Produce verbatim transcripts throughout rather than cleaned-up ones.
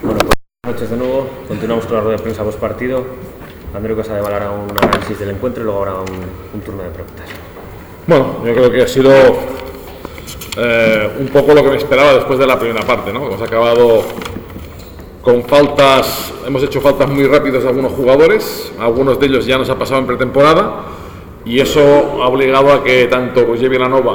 Bueno, pues buenas noches de nuevo. Continuamos con la rueda de prensa post partido. Andreu Casadevall hará un análisis del encuentro y luego habrá un, un turno de preguntas. Bueno, yo creo que ha sido eh, un poco lo que me esperaba después de la primera parte, ¿no? Hemos acabado con faltas, hemos hecho faltas muy rápidas a algunos jugadores, algunos de ellos ya nos ha pasado en pretemporada y eso ha obligado a que tanto Roger Vilanova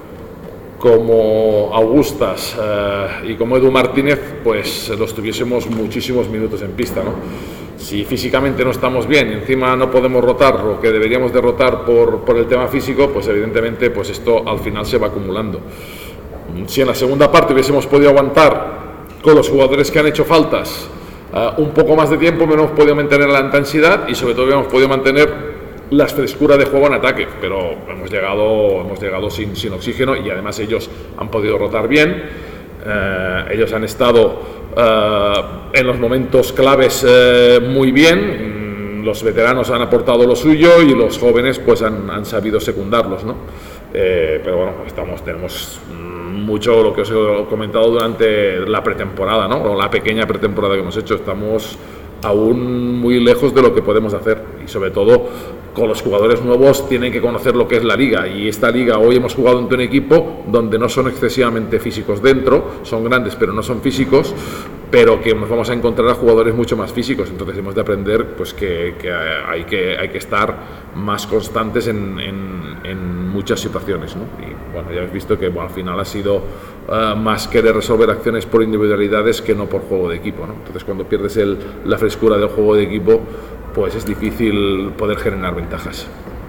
como Augustas eh, y como Edu Martínez pues los tuviésemos muchísimos minutos en pista, ¿no? Si físicamente no estamos bien y encima no podemos rotar lo que deberíamos de rotar por, por el tema físico, pues evidentemente pues esto al final se va acumulando. Si en la segunda parte hubiésemos podido aguantar con los jugadores que han hecho faltas uh, un poco más de tiempo, hubiéramos podido mantener la intensidad y sobre todo hubiéramos podido mantener la frescura de juego en ataque, pero hemos llegado, hemos llegado sin, sin oxígeno y además ellos han podido rotar bien, uh, ellos han estado uh, en los momentos claves uh, muy bien, los veteranos han aportado lo suyo y los jóvenes pues han, han sabido secundarlos, ¿no? Eh, pero bueno, estamos, tenemos mucho lo que os he comentado durante la pretemporada, ¿no? O la pequeña pretemporada que hemos hecho, estamos aún muy lejos de lo que podemos hacer y sobre todo con los jugadores nuevos tienen que conocer lo que es la liga y esta liga hoy hemos jugado ante un equipo donde no son excesivamente físicos dentro, son grandes pero no son físicos, pero que nos vamos a encontrar a jugadores mucho más físicos, entonces hemos de aprender pues que, que, hay, que hay que estar más constantes en, en, en muchas situaciones, ¿no? Y bueno, ya habéis visto que bueno, al final ha sido uh, más que de resolver acciones por individualidades que no por juego de equipo, ¿no? Entonces cuando pierdes el, la frescura del juego de equipo pues es difícil poder generar ventajas.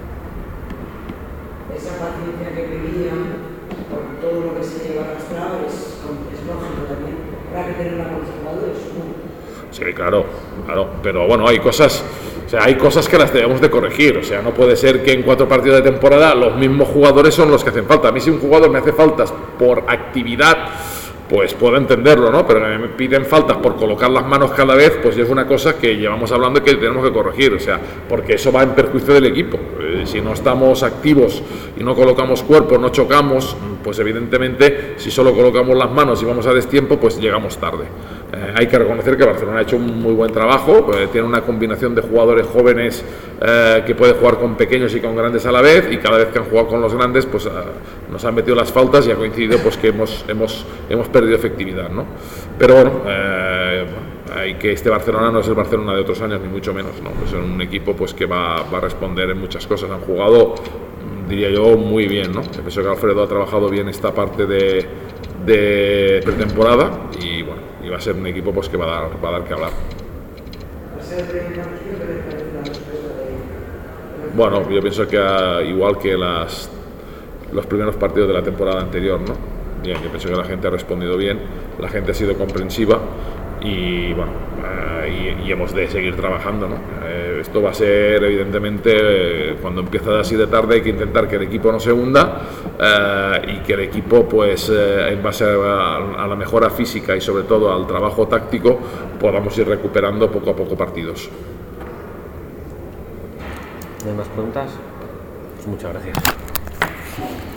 Esa paciencia que pedían por todo lo que se lleva arrastrado es, es lógico también, habrá que tenerla con los jugadores, ¿no? Sí, claro, claro, pero bueno, hay cosas, o sea, hay cosas que las debemos de corregir, o sea, no puede ser que en cuatro partidos de temporada los mismos jugadores son los que hacen falta. A mí si un jugador me hace faltas por actividad, pues puedo entenderlo, ¿no? Pero me piden faltas por colocar las manos cada vez, pues es una cosa que llevamos hablando que tenemos que corregir, o sea, porque eso va en perjuicio del equipo. Eh, si no estamos activos y no colocamos cuerpo, no chocamos, pues evidentemente si solo colocamos las manos y vamos a destiempo, pues llegamos tarde. Eh, hay que reconocer que Barcelona ha hecho un muy buen trabajo, eh, tiene una combinación de jugadores jóvenes eh, que puede jugar con pequeños y con grandes a la vez, y cada vez que han jugado con los grandes, pues eh, nos han metido las faltas y ha coincidido pues que hemos, hemos, hemos perdido efectividad, ¿no? Pero bueno, eh, hay que este Barcelona no es el Barcelona de otros años, ni mucho menos, ¿no? Es un equipo pues que va, va a responder en muchas cosas. Han jugado, diría yo, muy bien, ¿no? Yo pienso que Alfredo ha trabajado bien esta parte de, de pretemporada y bueno, y va a ser un equipo pues que va a dar, va a dar que hablar. Bueno, yo pienso que uh, igual que las, los primeros partidos de la temporada anterior, ¿no? Bien, yo pienso que la gente ha respondido bien, la gente ha sido comprensiva y bueno, uh, y, y hemos de seguir trabajando, ¿no? Uh, esto va a ser evidentemente, uh, cuando empieza así de tarde hay que intentar que el equipo no se hunda uh, y que el equipo pues uh, en base a, a la mejora física y sobre todo al trabajo táctico podamos ir recuperando poco a poco partidos. ¿No hay más preguntas? Pues muchas gracias.